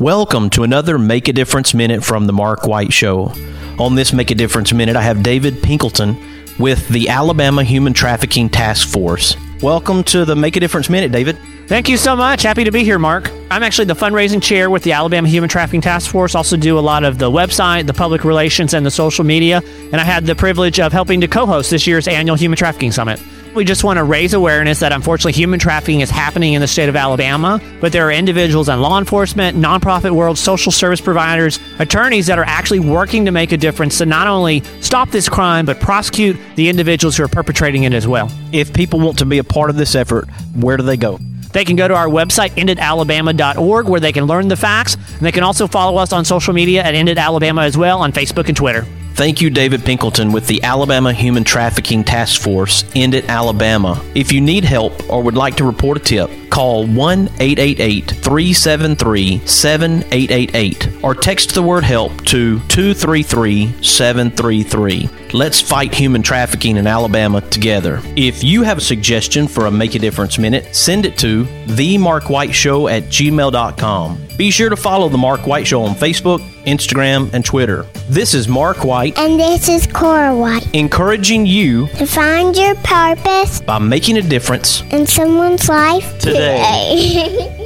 Welcome to another Make a Difference Minute from the Mark White Show. On this Make a Difference Minute, I have David Pinkleton with the Alabama Human Trafficking Task Force. Welcome to the Make a Difference Minute, David. Thank you so much. Happy to be here, Mark. I'm actually the fundraising chair with the Alabama Human Trafficking Task Force. Also do a lot of the website, the public relations, and the social media. And I had the privilege of helping to co-host this year's annual Human Trafficking Summit. We just want to raise awareness that unfortunately human trafficking is happening in the state of Alabama, but there are individuals in law enforcement, nonprofit world, social service providers, attorneys that are actually working to make a difference to not only stop this crime, but prosecute the individuals who are perpetrating it as well. If people want to be a part of this effort, where do they go? They can go to our website, endedalabama.org, where they can learn the facts, and they can also follow us on social media at Ended Alabama as well on Facebook and Twitter. Thank you, David Pinkleton with the Alabama Human Trafficking Task Force, Ended Alabama. If you need help or would like to report a tip, call 1-888-373-7888 or text the word HELP to 233-733. Let's fight human trafficking in Alabama together. If you have a suggestion for a Make a Difference Minute, send it to themarkwhiteshow@gmail.com. Be sure to follow The Mark White Show on Facebook, Instagram, and Twitter. This is Mark White. And this is Cora White. Encouraging you to find your purpose by making a difference in someone's life today.